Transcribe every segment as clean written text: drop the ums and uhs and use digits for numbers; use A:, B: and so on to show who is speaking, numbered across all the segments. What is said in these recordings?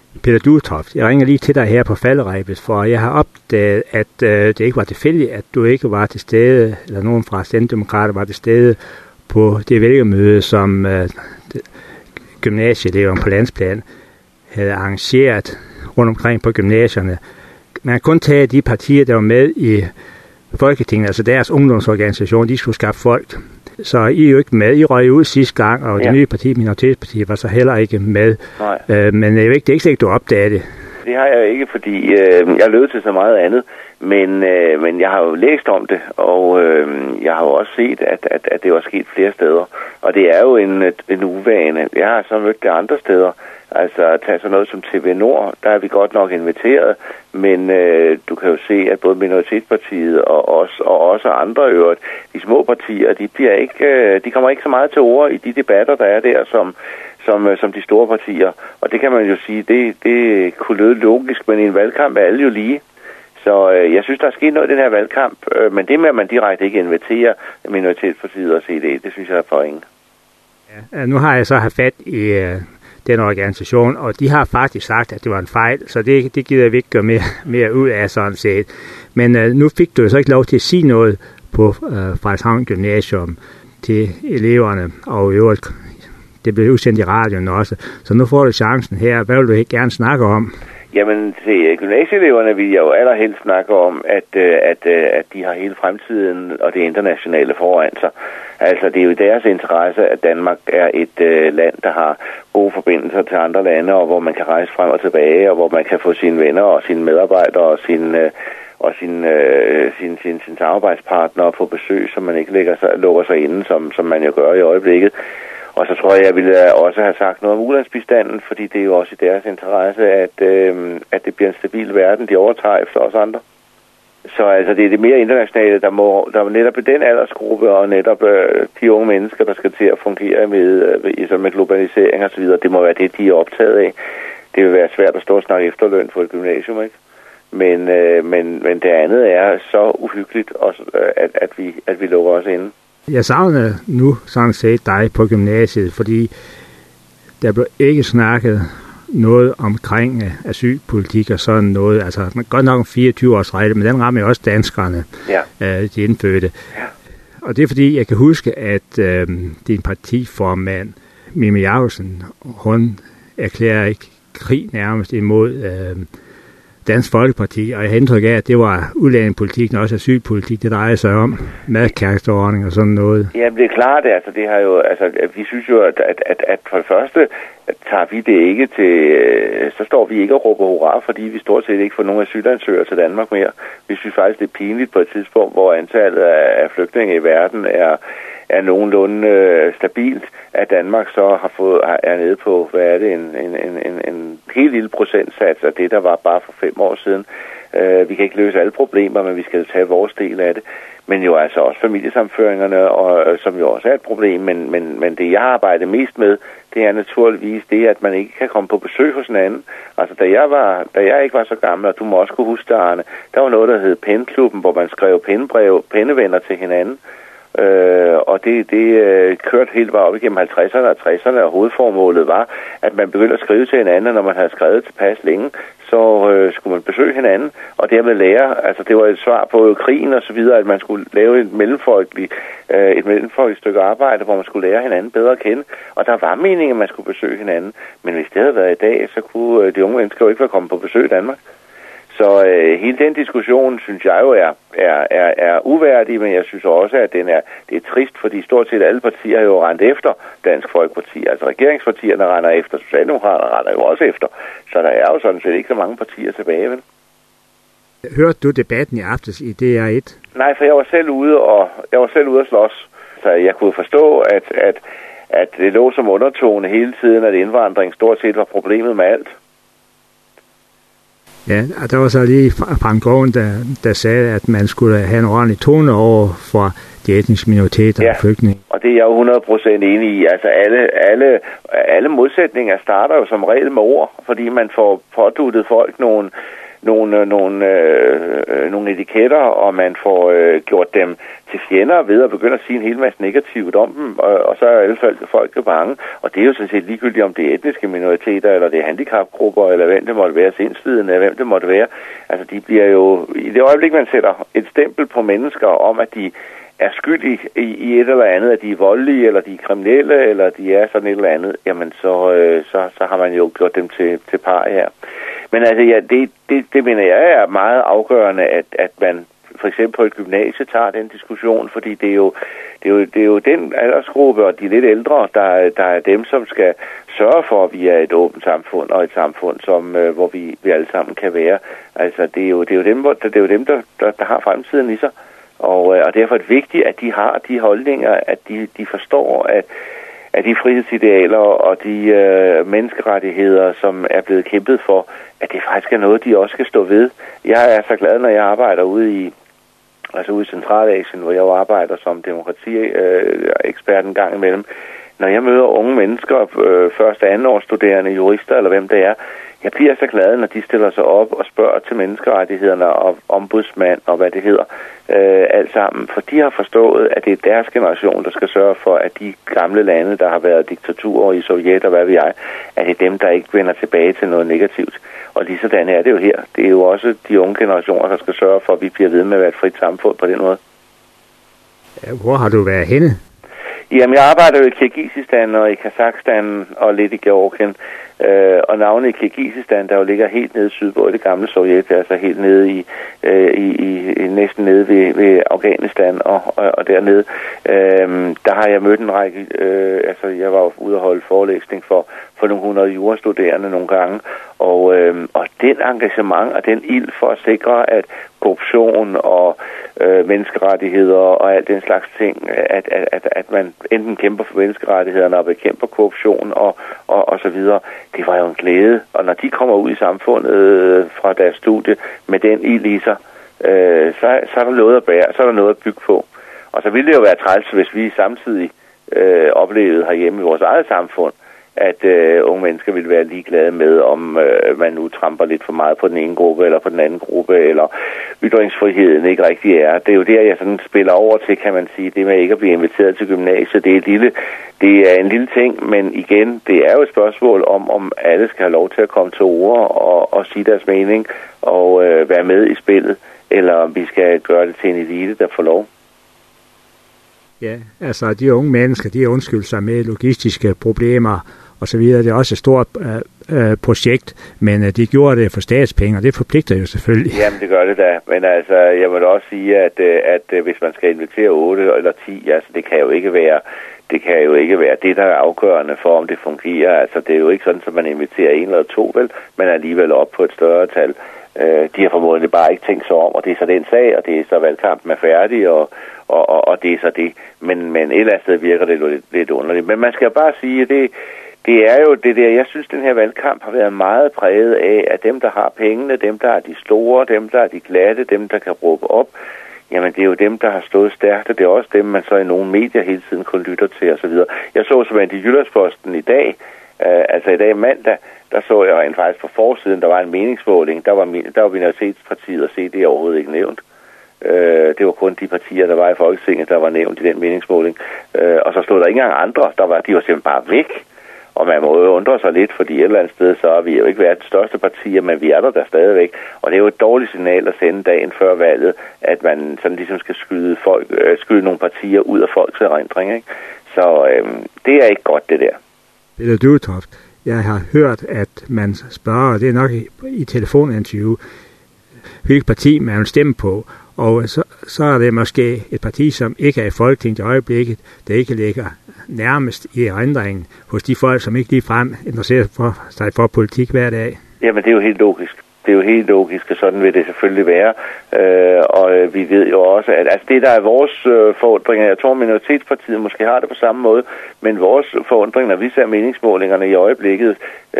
A: Peter Duetoft, jeg ringer lige til dig her på falderebet, for jeg har opdaget, at det ikke var tilfældigt, at du ikke var til stede, eller nogen fra Stendemokrater var til stede på det vælgermøde, som gymnasieeleverne på landsplan havde arrangeret rundt omkring på gymnasierne. Man kan kun tage de partier, der var med i Folketinget, altså deres ungdomsorganisation, de skulle skaffe folk. Så I er jo ikke med. I røg ud sidste gang, og det nye parti, Minoritetspartiet, var så heller ikke med. Men det er ikke sikkert, du opdager det.
B: Det har jeg ikke, fordi jeg lød til så meget andet. Men jeg har jo læst om det, og jeg har jo også set, at det var sket flere steder. Og det er jo en uvane. Jeg har så mødt det andre steder. Altså, tage sådan noget som TV Nord, der er vi godt nok inviteret, men du kan jo se, at både Minoritetspartiet og også andre øvrigt, de små partier, de kommer ikke så meget til ord i de debatter, der er der, som de store partier. Og det kan man jo sige, det kunne lyde logisk, men i en valgkamp er alle jo lige. Så jeg synes, der er sket noget i den her valgkamp, men det med, at man direkte ikke inviterer Minoritetspartiet og CD, det synes jeg er for ingen.
A: Ja, nu har jeg så haft fat i den organisation, og de har faktisk sagt, at det var en fejl, så det gider vi ikke gøre mere ud af sådan set. Men nu fik du så ikke lov til at sige noget på Frederikshavn Gymnasium til eleverne, og i øvrigt, det blev udsendt i radioen også. Så nu får du chancen her. Hvad vil du gerne snakke om?
B: Jamen, til gymnasieeleverne vil jeg jo allerhelst snakke om, at de har hele fremtiden og det internationale foran sig. Altså, det er jo deres interesse, at Danmark er et land, der har gode forbindelser til andre lande, og hvor man kan rejse frem og tilbage, og hvor man kan få sine venner og sine medarbejdere og sine samarbejdspartnere på besøg, så man ikke lukker sig inde, som man jo gør i øjeblikket. Og så tror jeg ville også have sagt noget om ulandsbistanden, fordi det er jo også i deres interesse, at det bliver en stabil verden, de overtager efter os andre. Så altså, det er det mere internationale, der netop i den aldersgruppe, og netop de unge mennesker, der skal til at fungere med globalisering og så videre, det må være det, de er optaget af. Det vil være svært at stå og snakke efterløn på et gymnasium, ikke? Men det andet er så uhyggeligt, også, at vi lukker os inde.
A: Jeg savner nu sådan set dig på gymnasiet, fordi der blev ikke snakket noget omkring asylpolitik og sådan noget. Altså, man godt nok om 24-års regel, men den rammer jo også danskerne, de indfødte. Ja. Og det er fordi, jeg kan huske, at din partiformand, Mimi Jakobsen, hun erklærer ikke krig nærmest imod Dansk Folkeparti, og jeg har indtryk af, at det var udlændingepolitik, og også asylpolitik, det drejer sig om madkæresteordning og sådan noget. Ja,
B: det er klart, altså det har jo, altså vi synes jo, at for det første tager vi det ikke til, så står vi ikke og råber hurra, fordi vi stort set ikke får nogen asylansøgere til Danmark mere. Vi synes faktisk, det er pinligt på et tidspunkt, hvor antallet af flygtninge i verden er nogenlunde stabilt, at Danmark så er nede på, hvad er det, en helt lille procentsats af det, der var bare for 5 år siden. Vi kan ikke løse alle problemer, men vi skal tage vores del af det. Men jo altså også familiesamføringerne, og, som jo også er et problem, men det jeg arbejder mest med, det er naturligvis det, at man ikke kan komme på besøg hos en anden. Altså da jeg ikke var så gammel, og du må også kunne huske det, Arne, der var noget, der hed Penklubben, hvor man skrev pennevenner til hinanden. Og det kørte helt bare op igennem 50'erne og 60'erne, og hovedformålet var, at man begyndte at skrive til hinanden, og når man havde skrevet tilpas længe, så skulle man besøge hinanden, og dermed lære, altså det var et svar på krigen og så videre, at man skulle lave et mellemfolkeligt stykke arbejde, hvor man skulle lære hinanden bedre at kende, og der var meningen, at man skulle besøge hinanden, men hvis det havde været i dag, så kunne de unge mennesker jo ikke være kommet på besøg i Danmark. Så hele den diskussion, synes jeg jo er uværdig, men jeg synes også, at det er trist, fordi stort set alle partier har jo rendt efter Dansk Folkeparti. Altså regeringspartierne render efter, Socialdemokraterne render jo også efter. Så der er jo sådan set ikke så mange partier tilbage, vel?
A: Hørte du debatten i aftes i DR1?
B: Nej, for jeg var selv ude at slås. Så jeg kunne forstå, at det lå som undertone hele tiden, at indvandring stort set var problemet med alt.
A: Ja, og der var så lige Frank Aaen, der sagde, at man skulle have en ordentlig tone over for de etniske minoriteter og flygtninge.
B: Og det er jeg jo 100% enig i. Altså alle modsætninger starter jo som regel med ord, fordi man får påduttet folk nogle etiketter, og man får gjort dem til fjender ved at begynde at sige en hel masse negativt om dem, og så er alle folk jo bange. Og det er jo sådan set ligegyldigt, om det er etniske minoriteter, eller det er handicapgrupper, eller hvem det måtte være, sindslidende, hvem det måtte være. Altså de bliver jo, i det øjeblik man sætter et stempel på mennesker om, at de er skyldige i et eller andet, at de er voldelige, eller de er kriminelle, eller de er sådan et eller andet, jamen så har man jo gjort dem til par her. Men altså, ja, det mener jeg er meget afgørende, at man for eksempel på et gymnasie tager den diskussion, fordi det er jo den aldersgruppe og de lidt ældre, der er dem, som skal sørge for, at vi er et åbent samfund og et samfund, hvor vi alle sammen kan være. Altså, det er jo dem, der har fremtiden i sig. Og derfor er det vigtigt, at de har de holdninger, at de forstår, at de frihedsidealer og de menneskerettigheder, som er blevet kæmpet for, at det faktisk er noget, de også skal stå ved. Jeg er så glad, når jeg arbejder ude i Centralasien, hvor jeg jo arbejder som demokratiekspert en gang imellem. Når jeg møder unge mennesker, første- og andenårsstuderende, jurister eller hvem det er, jeg bliver så glad, når de stiller sig op og spørger til menneskerettighederne og ombudsmand og hvad det hedder, alt sammen. For de har forstået, at det er deres generation, der skal sørge for, at de gamle lande, der har været diktaturer i Sovjet og hvad ved jeg, at det er dem, der ikke vender tilbage til noget negativt. Og lige sådan er det jo her. Det er jo også de unge generationer, der skal sørge for, at vi bliver ved med at være et frit samfund på den måde.
A: Hvor har du været henne?
B: Jamen, jeg arbejder jo i Kirgisistan og i Kazakhstan og lidt i Georgien. Og navnet i Kirgisistan, der jo ligger helt nede sydpå i det gamle Sovjet, altså helt nede i næsten nede ved Afghanistan og dernede. Der har jeg mødt en række, jeg var ude at holde forelæsning for nogle 100 jurastuderende nogle gange, og den engagement og den ild for at sikre, at korruption og menneskerettigheder og alt den slags ting, at man enten kæmper for menneskerettighederne og bekæmper korruption og så videre, det var jo en glæde. Og når de kommer ud i samfundet fra deres studie med den ild i sig, så er der noget at bære, så er der noget at bygge på. Og så ville det jo være træls, hvis vi samtidig oplevede herhjemme i vores eget samfund, at unge mennesker ville være ligeglade med, om man nu tramper lidt for meget på den ene gruppe eller på den anden gruppe, eller ytringsfriheden ikke rigtig er. Det er jo der, jeg sådan spiller over til, kan man sige, det med ikke at blive inviteret til gymnasiet. Det er en lille ting, men igen, det er jo et spørgsmål om alle skal have lov til at komme til ord og sige deres mening og være med i spillet, eller om vi skal gøre det til en elite, der får lov.
A: Ja, altså de unge mennesker, de undskylder sig med logistiske problemer og så videre. Det er også et stort projekt, men de gjorde det for statspenge, og det forpligter jo selvfølgelig.
B: Jamen, det gør det da. Men altså, jeg må da også sige, at hvis man skal invitere 8 eller 10, altså det kan jo ikke være det, der er afgørende for, om det fungerer. Altså, det er jo ikke sådan, at man inviterer 1 eller 2, vel, men alligevel op på et større tal. De har formodentlig bare ikke tænkt sig om, og det er så den sag, og det er så valgkampen er færdig, og det er så det. Men et eller andet sted virker det lidt underligt. Men man skal bare sige, at det er jo det der, jeg synes, den her valgkamp har været meget præget af, at dem, der har pengene, dem, der er de store, dem, der er de glatte, dem, der kan råbe op, jamen det er jo dem, der har stået stærkt, og det er også dem, man så i nogle medier hele tiden kun lytter til osv. Jeg så simpelthen i Jyllandsposten i dag, altså i dag mandag, der så jeg rent faktisk på forsiden, der var en meningsmåling, der var Minoritetspartiet og CD overhovedet ikke nævnt. Det var kun de partier, der var i Folketinget, der var nævnt i den meningsmåling. Og så stod der ikke engang andre, de var simpelthen bare væk. Og man må jo undre sig lidt, fordi et eller andet sted, så har vi jo ikke været det største parti, men vi er der stadigvæk. Og det er jo et dårligt signal at sende dagen før valget, at man sådan ligesom skal skyde nogle partier ud af folks erindring, ikke? Så det er ikke godt, det der.
A: Peter Duetoft, jeg har hørt, at man spørger, det er nok i telefoninterview, hvilket parti man vil stemme på. Og så er det måske et parti, som ikke er i Folketinget i øjeblikket, der ikke ligger nærmest i erindringen hos de folk, som ikke ligefrem interesserer sig for politik hver dag.
B: Jamen, det er jo helt logisk. Det er jo helt logisk, og sådan vil det selvfølgelig være. Og vi ved jo også, at altså det, der er vores forundringer, jeg tror, Minoritetspartiet måske har det på samme måde, men vores forundring, når vi ser meningsmålingerne i øjeblikket,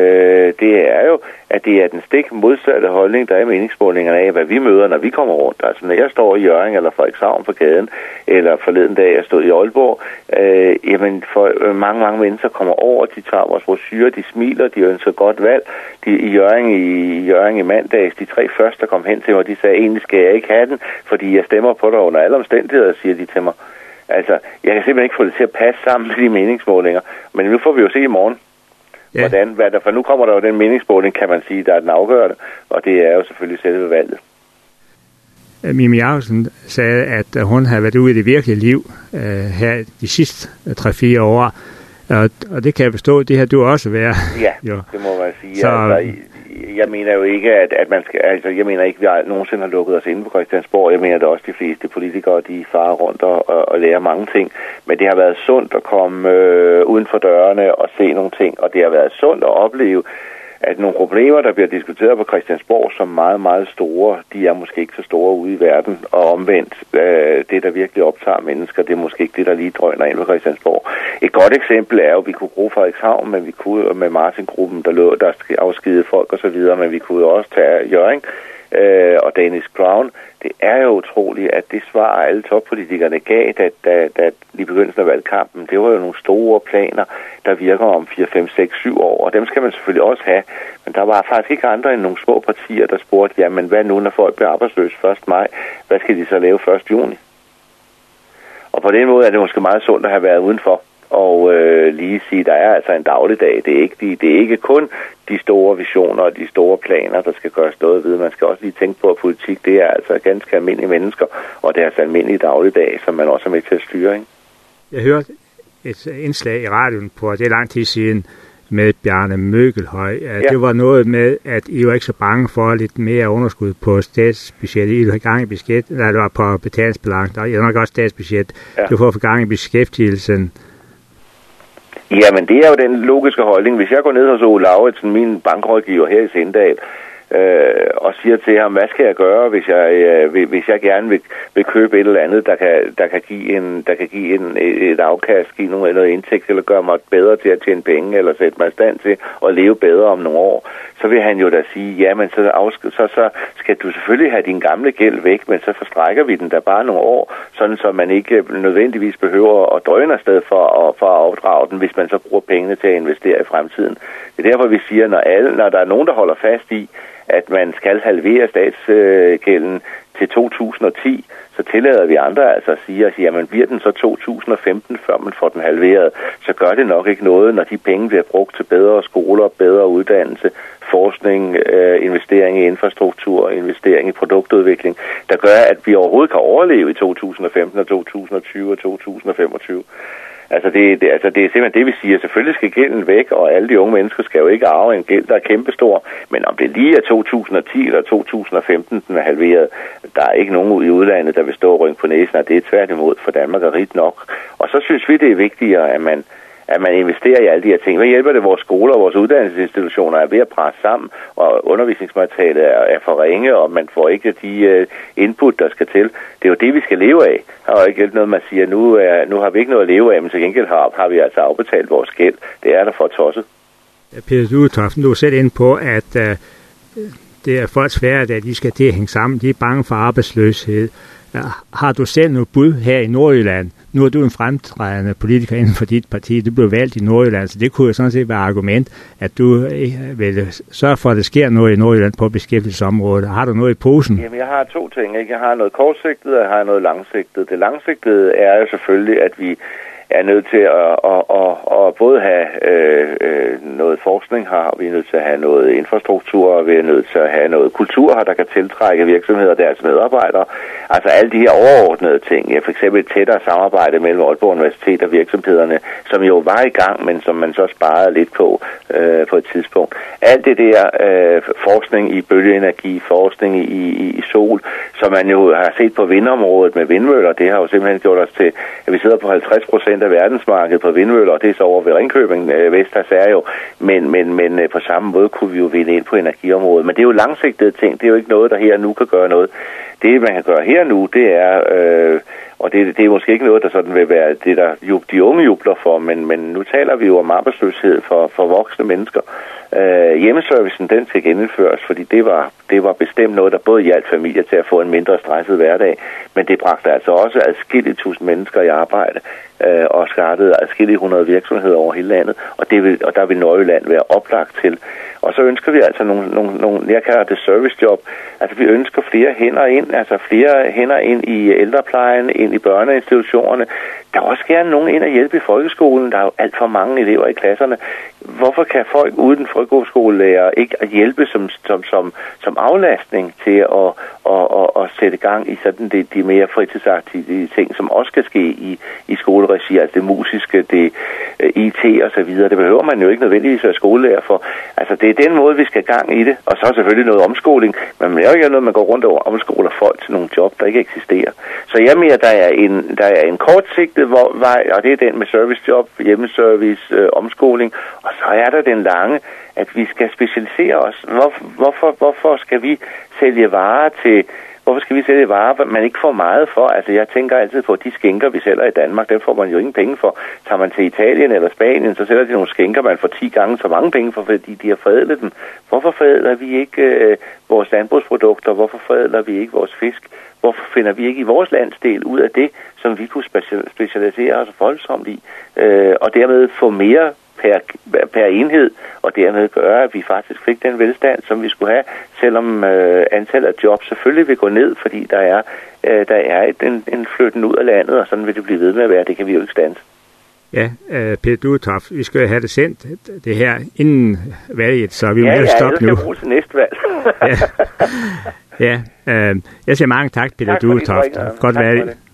B: det er jo, at det er den stik modsatte holdning, der er i meningsmålingerne af, hvad vi møder, når vi kommer rundt. Altså, når jeg står i Hjørring eller Frederikshavn på gaden, eller forleden dag, jeg stod i Aalborg, jamen, for mange mennesker kommer over, de tager vores brochurer, de smiler, de ønsker godt valg. I Hjørring i mandags, de 3 første, der kom hen til mig, de sagde, egentlig skal jeg ikke have den, fordi jeg stemmer på dig under alle omstændigheder, siger de til mig. Altså, jeg kan simpelthen ikke få det til at passe sammen med de meningsmålinger, men nu får vi jo se i morgen, for nu kommer der jo den meningsmåling, kan man sige, der er den afgørende, og det er jo selvfølgelig selve valget.
A: Mimi Jakobsen sagde, at hun havde været ude i det virkelige liv her de sidste 3-4 år, og det kan jeg forstå, det har du også været.
B: Ja, jo. Det må man sige. Så, altså, jeg mener jo ikke, at man skal, altså jeg mener ikke, at vi nogensinde har lukket os inde på Christiansborg. Jeg mener, at også de fleste politikere, de farer rundt og lærer mange ting. Men det har været sundt at komme uden for dørene og se nogle ting, og det har været sundt at opleve, at nogle problemer, der bliver diskuteret på Christiansborg, som meget, meget store, de er måske ikke så store ude i verden, og omvendt, det der virkelig optager mennesker, det er måske ikke det, der lige drøner ind på Christiansborg. Et godt eksempel er jo, at vi kunne bruge Frederikshavn, men vi kunne med Martin-gruppen, der afskedede folk og så videre, men vi kunne også tage Hjørring og Danish Crown. Det er jo utroligt, at det svar, alle toppolitikerne gav, da i begyndelsen af valgkampen, det var jo nogle store planer, der virker om 4, 5, 6, 7 år, og dem skal man selvfølgelig også have. Men der var faktisk ikke andre end nogle små partier, der spurgte, jamen hvad nu, når folk bliver arbejdsløse 1. maj? Hvad skal de så lave 1. juni? Og på den måde er det måske meget sundt at have været udenfor. Og lige sige, der er altså en dagligdag. Det er ikke kun de store visioner og de store planer, der skal gøres noget ved. Man skal også lige tænke på, at politik, det er altså ganske almindelige mennesker, og det er altså almindelige dagligdag, som man også er med til at styre, ikke?
A: Jeg hørte et indslag i radioen på, det er lang tid siden, med Bjarne Møgelhøj. Ja. Det var noget med, at I var ikke så bange for lidt mere underskud på statsbudgettet. I var gang i beskæftigelsen, eller det var på betalingsbalance, der er nok også statsbudget. Ja. Det var for at få gang i beskæftigelsen.
B: Jamen, det er jo den logiske holdning. Hvis jeg går ned hos Ole Lauritsen, min bankrådgiver her i Sindal, og siger til ham, hvad skal jeg gøre, hvis jeg gerne vil købe et eller andet, der kan give et afkast, give noget indtægt, eller gøre mig bedre til at tjene penge, eller sætte mig i stand til at leve bedre om nogle år, så vil han jo da sige, jamen så skal du selvfølgelig have din gamle gæld væk, men så forstrækker vi den der bare nogle år, sådan så man ikke nødvendigvis behøver at drøne afsted for at opdrage den, hvis man så bruger pengene til at investere i fremtiden. Det er derfor, vi siger, når der er nogen, der holder fast i, at man skal halvere statsgælden til 2010, så tillader vi andre altså at sige, at jamen, bliver den så 2015, før man får den halveret, så gør det nok ikke noget, når de penge bliver brugt til bedre skoler, bedre uddannelse, forskning, investering i infrastruktur, investering i produktudvikling, der gør, at vi overhovedet kan overleve i 2015 og 2020 og 2025. Altså det er simpelthen det, vi siger. Selvfølgelig skal gælden væk, og alle de unge mennesker skal jo ikke arve en gæld, der er kæmpestor. Men om det lige er 2010 eller 2015, den er halveret, der er ikke nogen i udlandet, der vil stå og rynke på næsen, og det er tværtimod, for Danmark er rigt nok. Og så synes vi, det er vigtigere, at man investerer i alle de her ting. Hvad hjælper det? Vores skoler og vores uddannelsesinstitutioner er ved at presse sammen, og undervisningsmaterialet er for ringe, og man får ikke de input, der skal til. Det er jo det, vi skal leve af. Der er jo ikke noget, man siger, nu har vi ikke noget at leve af, men til gengæld har vi altså afbetalt vores gæld. Det er der for tosset.
A: Peter Duetoften, du er selv inde på, at det er folks hverdag, at de skal til at hænge sammen. De er bange for arbejdsløshed. Har du selv noget bud her i Nordjylland? Nu er du en fremtrædende politiker inden for dit parti. Du blev valgt i Nordjylland, så det kunne jo sådan set være argument, at du vil sørge for, at der sker noget i Nordjylland på beskæftigelsesområdet. Har du noget i posen?
B: Jamen, jeg har 2 ting. Ikke? Jeg har noget kortsigtet, og jeg har noget langsigtet. Det langsigtede er jo selvfølgelig, at vi er nødt til at både have noget forskning her, og vi er nødt til at have noget infrastruktur, og vi er nødt til at have noget kultur her, der kan tiltrække virksomheder og deres medarbejdere. Altså alle de her overordnede ting. Ja, for eksempel et tættere samarbejde mellem Aalborg Universitet og virksomhederne, som jo var i gang, men som man så sparede lidt på et tidspunkt. Alt det der forskning i bølgeenergi, forskning i sol, som man jo har set på vindområdet med vindmøller, det har jo simpelthen gjort os til, at vi sidder på 50% af verdensmarkedet på vindmøller, og det er så over ved Ringkøbing, Vestas er jo, men på samme måde kunne vi jo vinde ind på energiområdet. Men det er jo langsigtede ting, det er jo ikke noget, der her nu kan gøre noget. Det, man kan gøre her nu, det er, og det er måske ikke noget, der sådan vil være det, der de unge jubler for, men nu taler vi jo om arbejdsløshed for voksne mennesker. Hjemmeservicen, den skal genindføres, fordi det var bestemt noget, der både hjalp familier til at få en mindre stresset hverdag, men det bragte altså også adskillige 1000 mennesker i arbejde, og startede adskillige 100 virksomheder over hele landet, og der vil Nordjylland være oplagt til. Og så ønsker vi altså nogle jeg kalder det servicejob. Altså vi ønsker flere hænder ind i ældreplejen, ind i børneinstitutionerne. Der er også gerne nogen ind og hjælpe i folkeskolen. Der er jo alt for mange elever i klasserne. Hvorfor kan folk uden folkeskolelærer ikke hjælpe som aflastning til at sætte gang i sådan de mere fritidsaktive ting, som også skal ske i skoleregi, altså det musiske, det IT og så videre. Det behøver man jo ikke nødvendigvis være skolelærer for. Altså det er den måde, vi skal gang i det. Og så selvfølgelig noget omskoling. Men man er jo ikke noget, man går rundt og omskoler folk til nogle job, der ikke eksisterer. Så jeg mener, der er en kortsigtet vej, og det er den med servicejob, hjemmeservice, omskoling. Og så er der den lange, at vi skal specialisere os. Hvorfor skal vi sælge varer man ikke får meget for? Altså jeg tænker altid på, de skinker, vi sælger i Danmark, dem får man jo ingen penge for. Tager man til Italien eller Spanien, så sælger de nogle skinker, man får 10 gange så mange penge for, fordi de har forædlet dem. Hvorfor forædler vi ikke vores landbrugsprodukter? Hvorfor forædler vi ikke vores fisk? Hvorfor finder vi ikke i vores landsdel ud af det, som vi kunne specialisere os voldsomt i, og dermed få mere per enhed, og dermed gøre, at vi faktisk fik den velstand, som vi skulle have, selvom antallet af jobs selvfølgelig vil gå ned, fordi der er en flytten ud af landet, og sådan vil det blive ved med at være. Det kan vi jo ikke standse.
A: Ja, Peter Duetoft, vi skal have det sendt, det her, inden valget, så vi må stoppe nu.
B: Ja, det skal bruge til næste valg.
A: Jeg siger mange tak, Peter Duetoft. Godt valg.